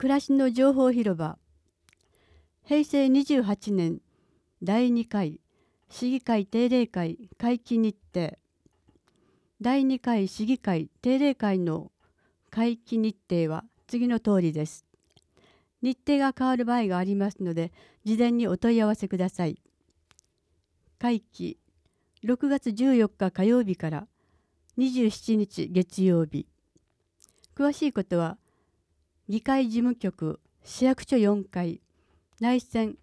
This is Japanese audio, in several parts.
暮らしの情報広場。平成28年第2回市議会定例会会期日程。第2回市議会定例会の会期日程は次の通りです。日程が変わる場合がありますので、事前にお問い合わせください。会期6月14日火曜日から27日月曜日。詳しいことは議会事務局市役所4階内線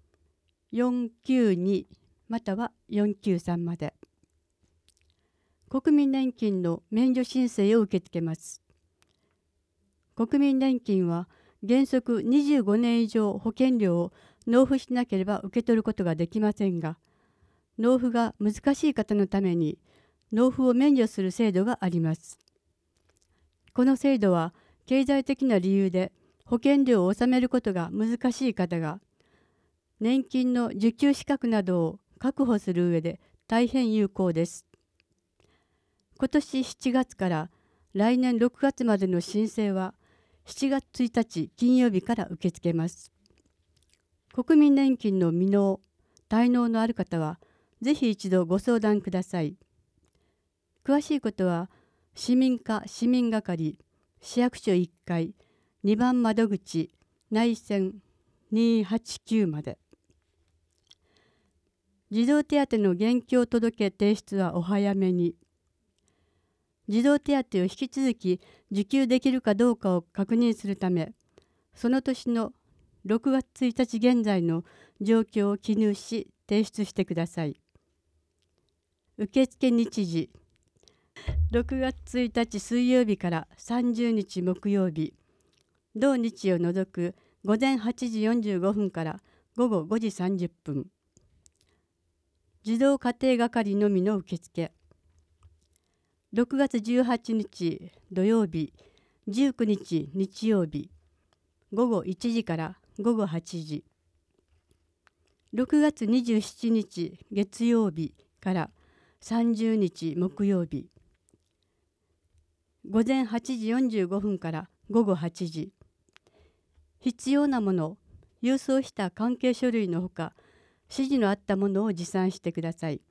492または493まで。国民年金の免除申請を受け付けます。国民年金は原則25年以上保険料を納付しなければ受け取ることができませんが、納付が難しい方のために納付を免除する制度があります。この制度は経済的な理由で保険料を納めることが難しい方が年金の受給資格などを確保する上で大変有効です。今年7月から来年6月までの申請は7月1日金曜日から受け付けます。国民年金の未納・滞納のある方はぜひ一度ご相談ください。詳しいことは市民課市民係市役所1階2番窓口内線289まで。児童手当の現況届提出はお早めに。児童手当を引き続き受給できるかどうかを確認するため、その年の6月1日現在の状況を記入し提出してください。受付日時6月1日水曜日から30日木曜日、同日を除く午前8時45分から午後5時30分。児童家庭係のみの受付。6月18日土曜日、19日日曜日、午後1時から午後8時。6月27日月曜日から30日木曜日、午前8時45分から午後8時。必要なもの、郵送した関係書類のほか、指示のあったものを持参してください。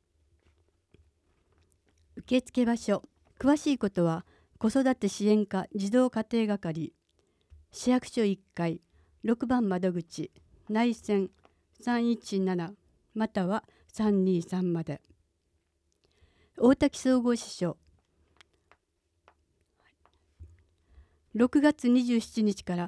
受付場所、詳しいことは子育て支援課児童家庭係市役所1階6番窓口内線317または323まで。大滝総合支所6月27日から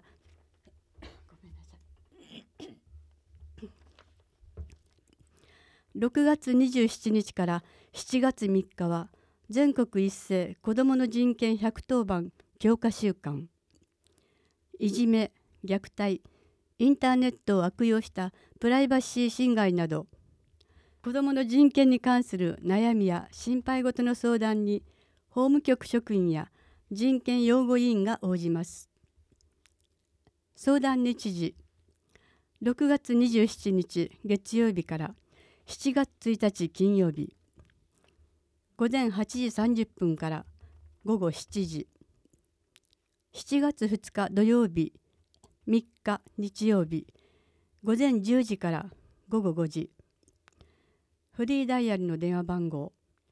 6月27日から7月3日は全国一斉子どもの人権110番強化週間。いじめ、虐待、インターネットを悪用したプライバシー侵害など子どもの人権に関する悩みや心配事の相談に法務局職員や人権擁護委員が応じます。相談日時6月27日月曜日から7月1日金曜日、午前8時30分から午後7時。7月2日土曜日、3日日曜日、午前10時から午後5時。フリーダイヤルの電話番号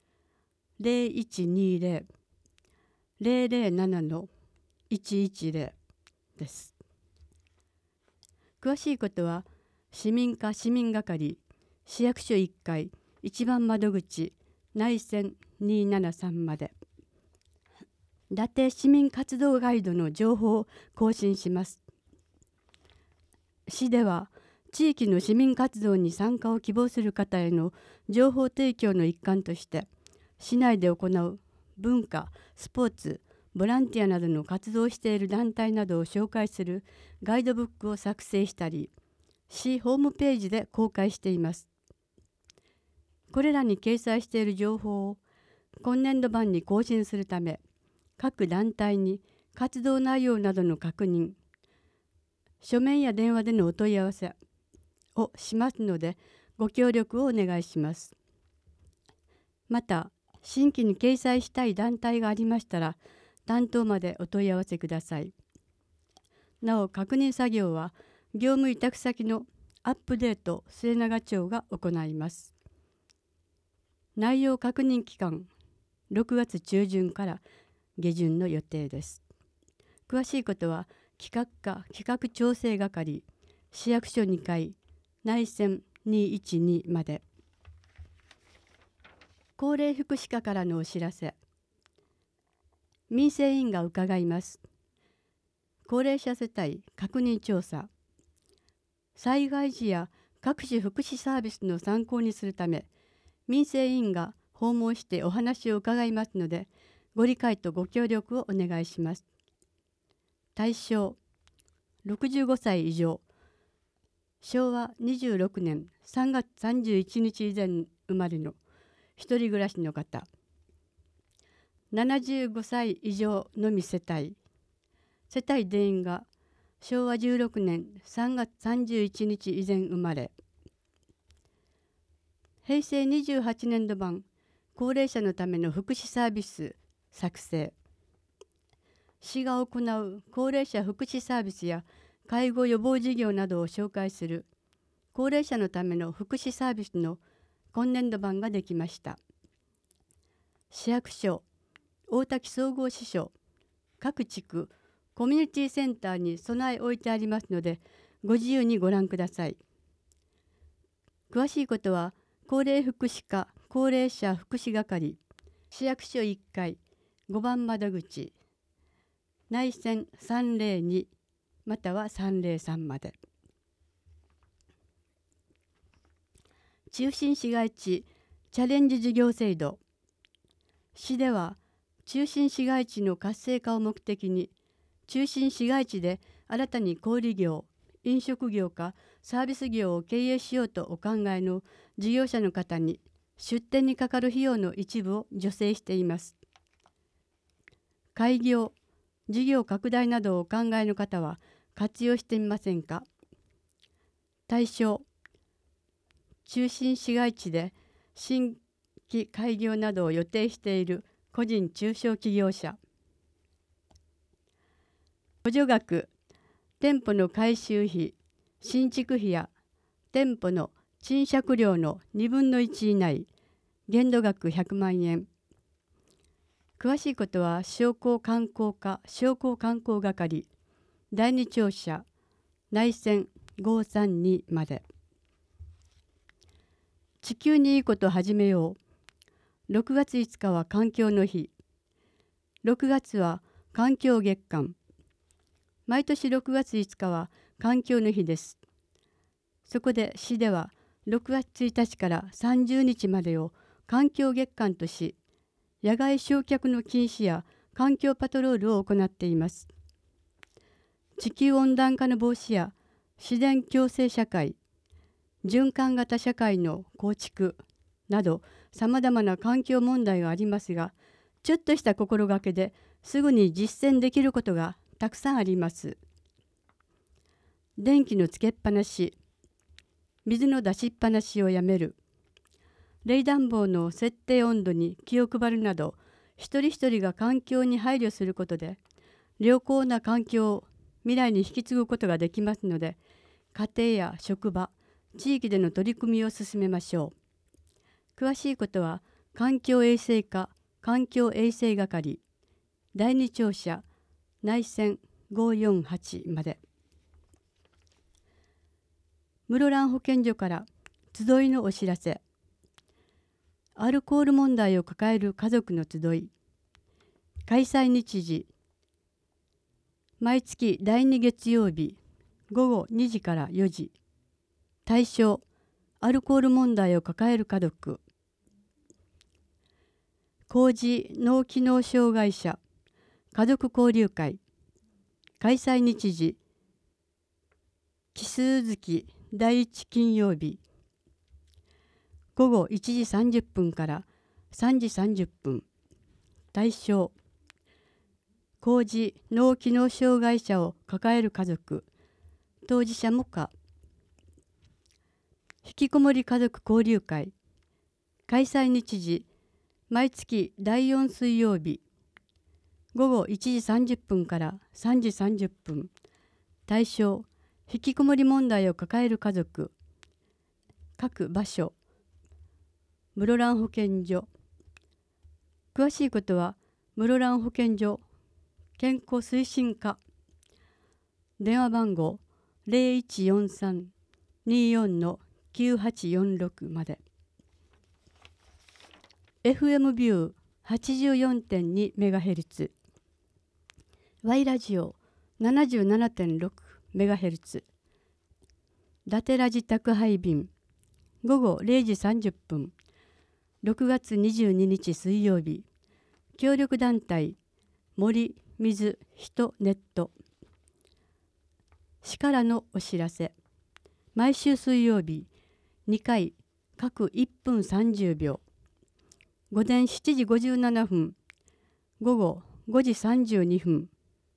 0120-007-110です。詳しいことは市民課市民係市役所1階1番窓口内線273まで。伊達市民活動ガイドの情報を更新します。市では地域の市民活動に参加を希望する方への情報提供の一環として市内で行う文化、スポーツ、ボランティアなどの活動をしている団体などを紹介するガイドブックを作成したり、市ホームページで公開しています。これらに掲載している情報を今年度版に更新するため、各団体に活動内容などの確認、書面や電話でのお問い合わせをしますので、ご協力をお願いします。また、新規に掲載したい団体がありましたら、担当までお問い合わせください。 なお確認作業は業務委託先のアップデート末永町が行います。内容確認期間6月中旬から下旬の予定です。詳しいことは企画課企画調整係市役所2階内線212まで。高齢福祉課からのお知らせ。民生委員が伺います。高齢者世帯確認調査。災害時や各種福祉サービスの参考にするため、民生委員が訪問してお話を伺いますので、ご理解とご協力をお願いします。対象65歳以上、昭和26年3月31日以前生まれの一人暮らしの方、75歳以上のみ世帯全員が昭和16年3月31日以前生まれ、平成28年度版高齢者のための福祉サービス作成。市が行う高齢者福祉サービスや介護予防事業などを紹介する高齢者のための福祉サービスの今年度版ができました。市役所、大滝総合支所、各地区、コミュニティセンターに備え置いてありますので、ご自由にご覧ください。詳しいことは、高齢福祉課高齢者福祉係、市役所1階5番窓口、内線302または303まで。中心市街地チャレンジ事業制度。市では中心市街地の活性化を目的に、中心市街地で新たに小売業、飲食業かサービス業を経営しようとお考えの事業者の方に出店にかかる費用の一部を助成しています。開業、事業拡大などをお考えの方は活用してみませんか。対象、中心市街地で新規開業などを予定している個人中小企業者。補助額、店舗の改修費、新築費や店舗の賃借料の2分の1以内、限度額100万円。詳しいことは商工観光課商工観光係第2庁舎内線532まで。地球にいいこと始めよう。6月5日は環境の日。6月は環境月間。毎年6月5日は環境の日です。そこで市では6月1日から30日までを環境月間とし、野外焼却の禁止や環境パトロールを行っています。地球温暖化の防止や自然共生社会、循環型社会の構築などさまざまな環境問題がありますが、ちょっとした心がけですぐに実践できることがたくさんあります。電気のつけっぱなし、水の出しっぱなしをやめる、冷暖房の設定温度に気を配るなど、一人一人が環境に配慮することで良好な環境を未来に引き継ぐことができますので、家庭や職場、地域での取り組みを進めましょう。詳しいことは環境衛生課環境衛生係第2庁舎内線548まで。室蘭保健所から集いのお知らせ。アルコール問題を抱える家族の集い。開催日時、毎月第2月曜日午後2時から4時。対象、アルコール問題を抱える家族。高次脳機能障害者家族交流会。開催日時、奇数月第1金曜日午後1時30分から3時30分。対象、高次脳機能障害者を抱える家族、当事者も可。引きこもり家族交流会。開催日時、毎月第4水曜日午後1時30分から3時30分。 対象、引きこもり問題を抱える家族、各場所、室蘭保健所。詳しいことは室蘭保健所健康推進課、電話番号0143-24-9846まで。FM ビュー 84.2MHz、 Y ラジオ 77.6MHz、 伊達ラジ宅配便午後0時30分、6月22日水曜日。協力団体森水人ネット。市からのお知らせ。毎週水曜日2回各1分30秒、午前7時57分、午後5時32分。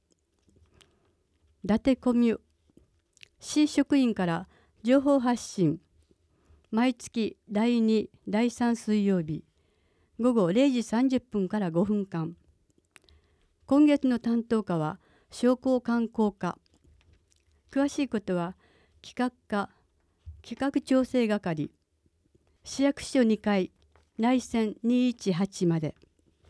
伊達コミュ市職員から情報発信。毎月第2、第3水曜日午後0時30分から5分間。今月の担当課は商工観光課。詳しいことは企画課企画調整係、市役所2階内線218まで。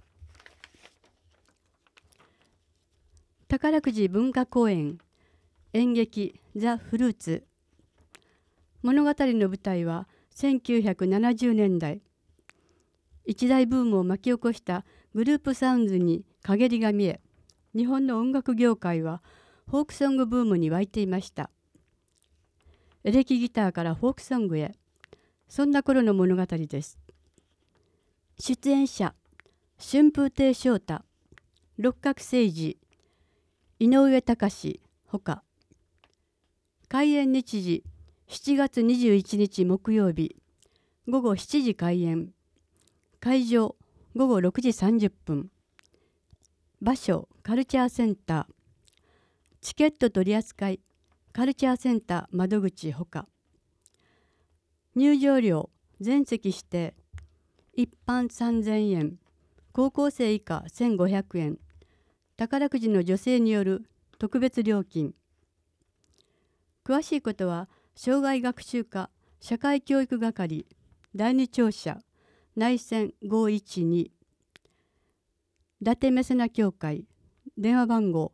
宝くじ文化公園演劇ザ・フルーツ。物語の舞台は1970年代。一大ブームを巻き起こしたグループサウンズに陰りが見え、日本の音楽業界はフォークソングブームに沸いていました。エレキギターからフォークソングへ、そんな頃の物語です。出演者春風亭昇太、六角誠治、井上隆ほか。開演日時7月21日木曜日午後7時開演。会場午後6時30分。場所カルチャーセンター。チケット取り扱いカルチャーセンター窓口ほか。入場料全席指定。一般3000円、高校生以下1500円。宝くじの助成による特別料金。詳しいことは障害学習課社会教育係第2庁舎内線512、伊達メセナ協会電話番号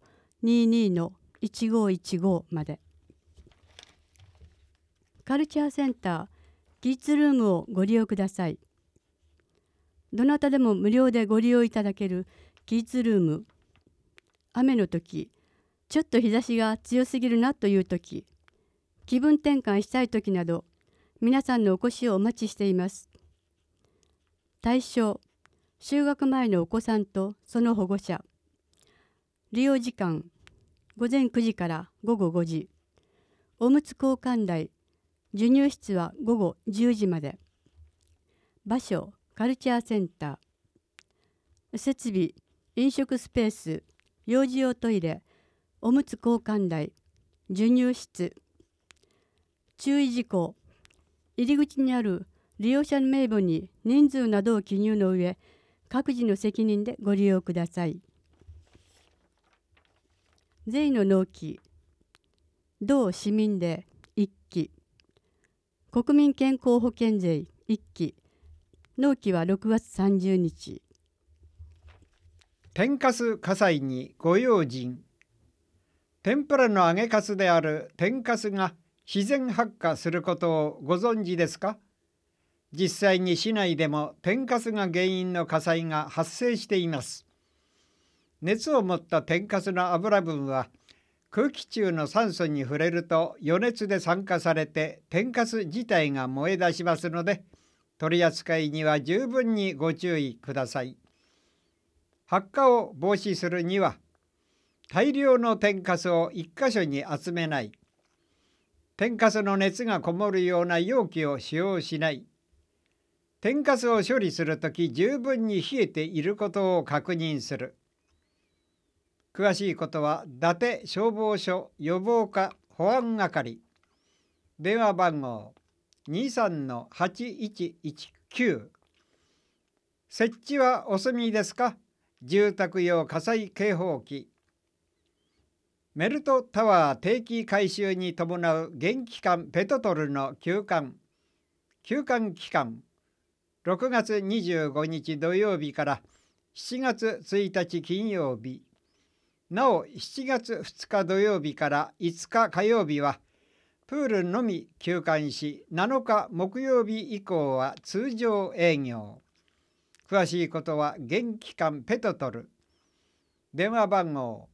22-1515 まで。カルチャーセンターキッズルームをご利用ください。どなたでも無料でご利用いただけるキッズルーム。雨の時、ちょっと日差しが強すぎるなという時、気分転換したい時など、皆さんのお越しをお待ちしています。対象、就学前のお子さんとその保護者。利用時間、午前9時から午後5時。おむつ交換台、授乳室は午後10時まで。場所、カルチャーセンター。設備、飲食スペース、幼児用トイレ、おむつ交換台、授乳室。注意事項。入り口にある利用者名簿に人数などを記入の上、各自の責任でご利用ください。税の納期。同市民税1期。国民健康保険税1期。納期は6月30日。 天かす火災にご用心。天ぷらの揚げかすである天かすが自然発火することをご存知ですか？実際に市内でも天かすが原因の火災が発生しています。熱を持った天かすの油分は空気中の酸素に触れると余熱で酸化されて天かす自体が燃え出しますので、取り扱いには十分にご注意ください。発火を防止するには、大量の天かすを一箇所に集めない、天かすの熱がこもるような容器を使用しない、天かすを処理するとき十分に冷えていることを確認する。詳しいことは伊達消防署予防課保安係、電話番号 23-8119。設置はお済みですか？住宅用火災警報器。 メルトタワー定期改修に伴う現期間ペトトルの休館期間、6月25日土曜日から7月1日金曜日、なお7月2日土曜日から5日火曜日はプールのみ休館し、7日木曜日以降は通常営業。詳しいことは現期間ペトトル、電話番号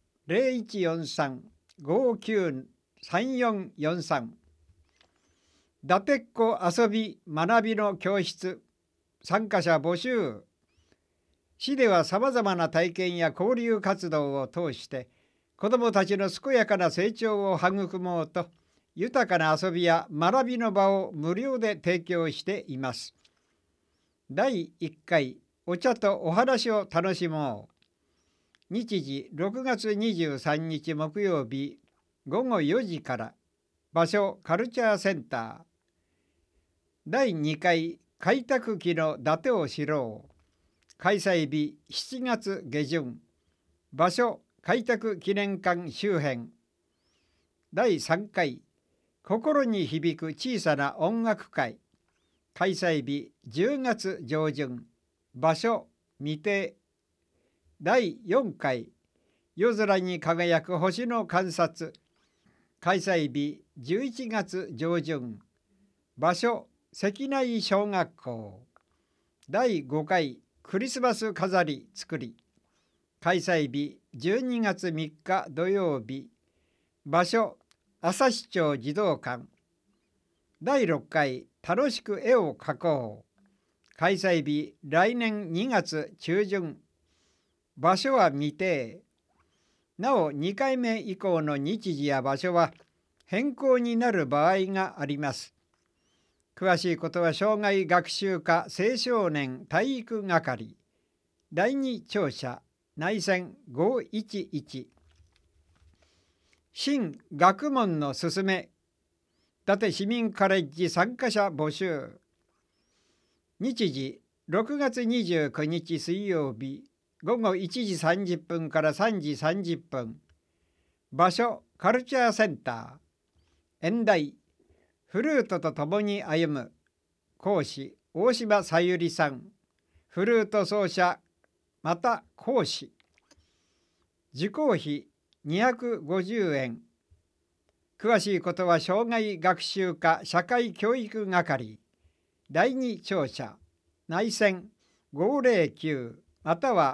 0143-593443、だてっこ遊び学びの教室、参加者募集。市ではさまざまな体験や交流活動を通して子どもたちの健やかな成長を育もうと、豊かな遊びや学びの場を無料で提供しています。第1回お茶とお話を楽しもう。日時6月23日木曜日午後4時から。場所カルチャーセンター。第2回開拓期の伊達を知ろう。開催日7月下旬。場所開拓記念館周辺。第3回心に響く小さな音楽会。開催日10月上旬。場所未定。第4回夜空に輝く星の観察。開催日11月上旬。場所関内小学校。第5回クリスマス飾り作り。開催日12月3日土曜日。場所朝市町児童館。第6回楽しく絵を描こう。開催日来年2月中旬。場所は未定。なお2回目以降の日時や場所は変更になる場合があります。詳しいことは障害学習課青少年体育係第2庁舎内線511。新学問のすすめ。伊達市民カレッジ参加者募集。日時6月29日水曜日午後1時30分から3時30分。場所カルチャーセンター。演題フルートと共に歩む。講師大島さゆりさん。フルート奏者また講師。受講費250円。詳しいことは障害学習課社会教育係第2庁舎内線509または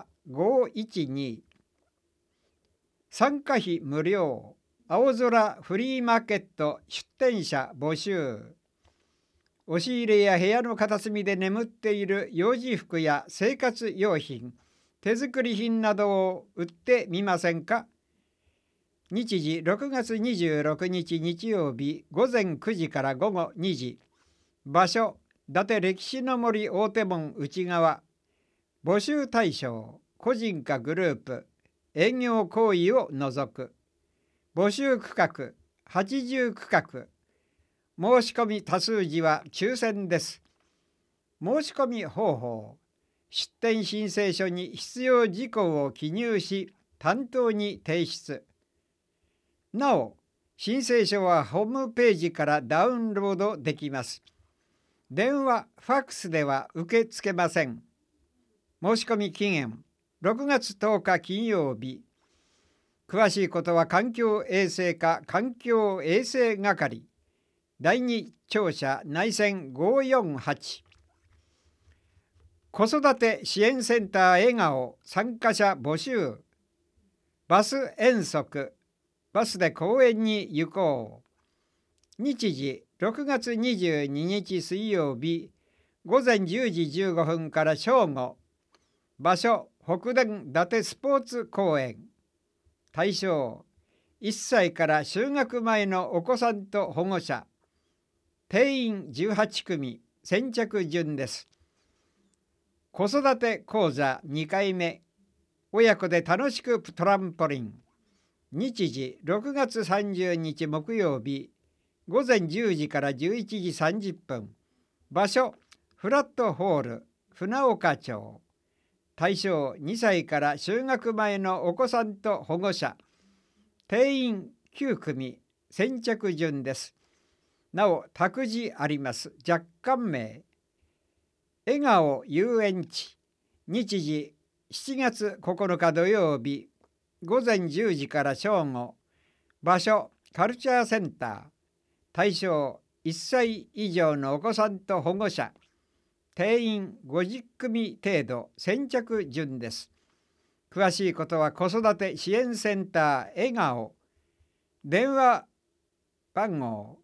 512。参加費無料。青空フリーマーケット出店者募集。押し入れや部屋の片隅で眠っている幼児服や生活用品、手作り品などを売ってみませんか。日時6月26日日曜日午前9時から午後2時。場所伊達歴史の森大手門内側。募集対象個人かグループ、営業行為を除く。募集区画80区画。申し込み多数時は抽選です。申し込み方法。出店申請書に必要事項を記入し担当に提出。なお申請書はホームページからダウンロードできます。電話ファックスでは受け付けません。申し込み期限6月10日金曜日。詳しいことは環境衛生課環境衛生係第2庁舎内線548。子育て支援センター笑顔参加者募集。バス遠足。バスで公園に行こう。日時6月22日水曜日午前10時15分から正午。場所北電伊達スポーツ公園。対象1歳から就学前のお子さんと保護者。定員18組。先着順です。子育て講座2回目。親子で楽しくトランポリン。日時6月30日木曜日午前10時から11時30分。場所フラットホール船岡町。対象2歳から就学前のお子さんと保護者。 定員9組先着順です。なお託児あります。若干名。笑顔遊園地、日時7月9日土曜日午前10時から正午。場所カルチャーセンター。対象1歳以上のお子さんと保護者。定員50組程度先着順です。詳しいことは子育て支援センター笑顔。電話番号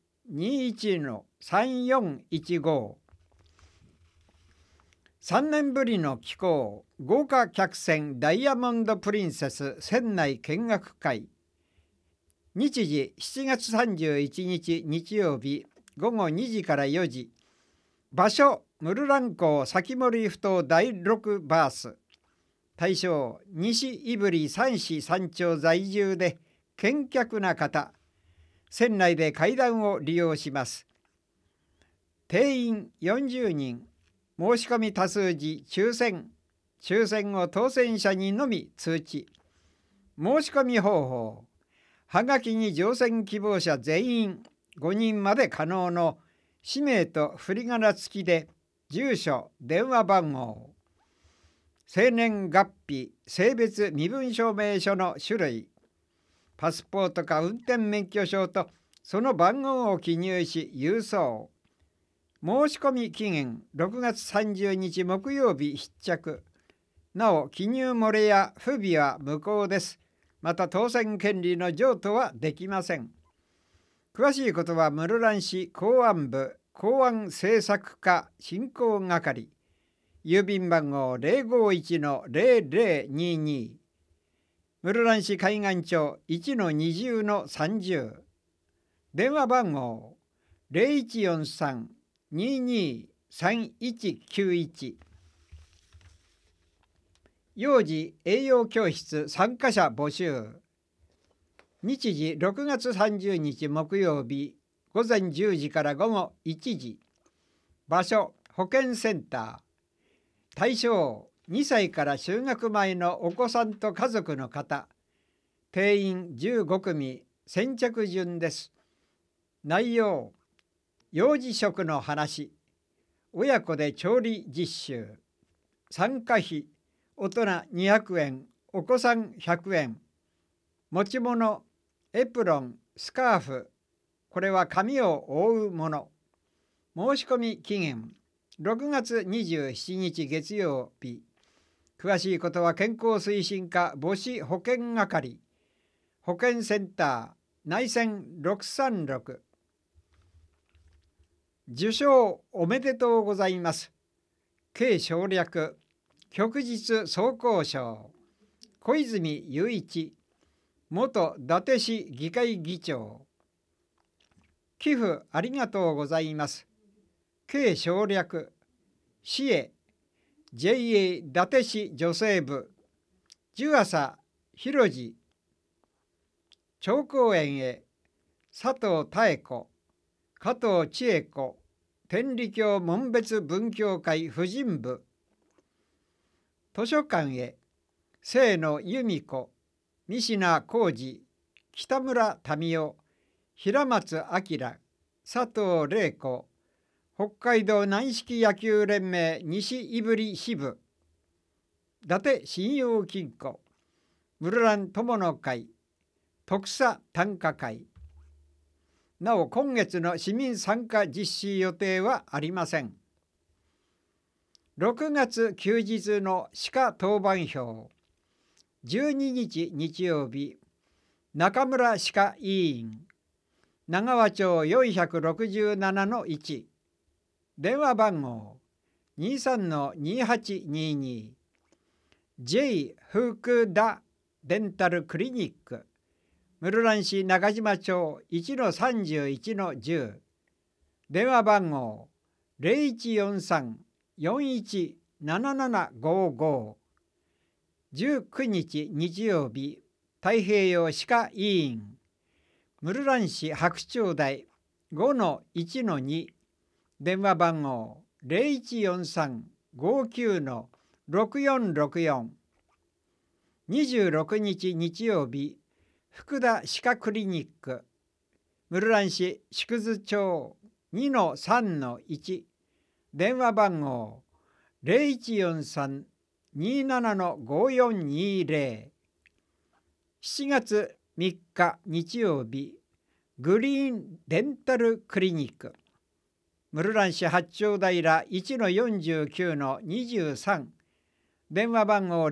21-3415。3年ぶりの寄港豪華客船ダイヤモンドプリンセス船内見学会。日時7月31日日曜日午後2時から4時。場所ムルラン港先森埠頭第6バース。対象西胆振3市3町在住で見客な方。船内で階段を利用します。定員40人。申し込み多数時抽選後当選者にのみ通知。申し込み方法。はがきに乗船希望者全員5人まで可能の氏名と振り仮名付きで住所電話番号。生年月日性別身分証明書の種類。パスポートか運転免許証とその番号を記入し郵送。申し込み期限6月30日木曜日必着。なお記入漏れや不備は無効です。また当選権利の譲渡はできません。詳しいことは室蘭市公安部公安政策課振興係。郵便番号 051-0022。室蘭市海岸町 1-20-30。電話番号 0143-223191。幼児栄養教室参加者募集。日時6月30日木曜日午前10時から午後1時。場所保健センター。対象2歳から就学前のお子さんと家族の方。定員15組先着順です。内容幼児食の話。親子で調理実習。参加費大人200円お子さん100円。持ち物エプロンスカーフ。これは髪を覆うもの。申し込み期限6月27日月曜日。詳しいことは健康推進課母子保健係。保健センター内線636。受賞おめでとうございます。慶省略旭日総工賞小泉雄一元伊達市議会議長。寄付ありがとうございます。慶省略市へ JA 伊達市女性部十朝広次。長公園へ佐藤妙子加藤千恵子天理教門別文教会婦人部。図書館へ清野由美子三品浩二北村民夫平松明佐藤玲子北海道軟式野球連盟西胆振支部。伊達信用金庫室蘭友の会徳佐短歌会。なお今月の市民参加実施予定はありません。6月休日の鹿当番表。12日日曜日中村鹿委員長和町 467-1。電話番号 23-2822。 J 福田デンタルクリニック室蘭市中島町 1-31-10。電話番号 0143-417755。19日日曜日太平洋歯科医院室蘭市白鳥台 5-1-2。電話番号 0143-59-6464。26日日曜日福田歯科クリニック、室蘭市縮図町 2-3-1、電話番号 0143-27-5420。7月3日日曜日、グリーンデンタルクリニック、室蘭市八丁平 1-49-23、電話番号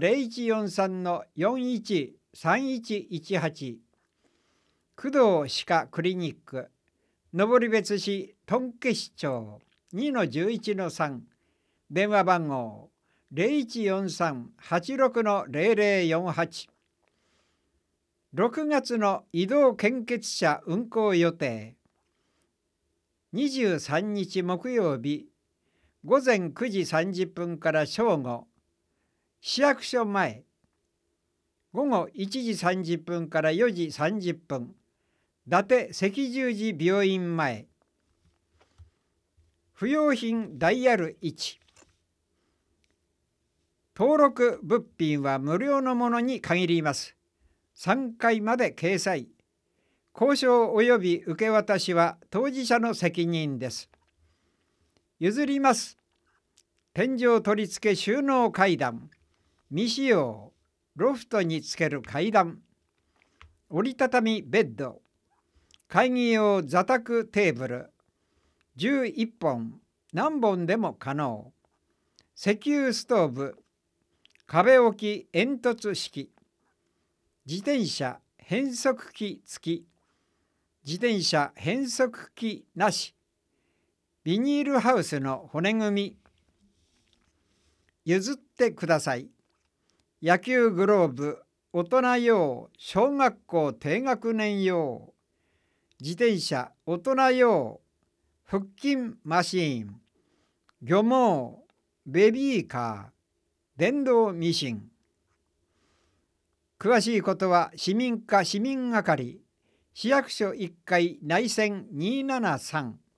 0143-413118。工藤歯科クリニック、登別市頓家市町 2-11-3、電話番号 0143-86-0048。6月の移動献血車運行予定。23日木曜日、午前9時30分から正午、市役所前。午後1時30分から4時30分、伊達赤十字病院前。不用品ダイヤル1。登録物品は無料のものに限ります。3回まで掲載。交渉及び受け渡しは当事者の責任です。譲ります。天井取り付け収納階段、未使用、ロフトにつける階段、折りたたみベッド、会議用座卓テーブル、11本、何本でも可能。石油ストーブ、壁置き煙突式、自転車変速機付き、自転車変速機なし、ビニールハウスの骨組み。譲ってください。野球グローブ、大人用、小学校低学年用、自転車大人用、腹筋マシーン、漁網、ベビーカー、電動ミシン。詳しいことは市民課市民係、市役所1階内線273。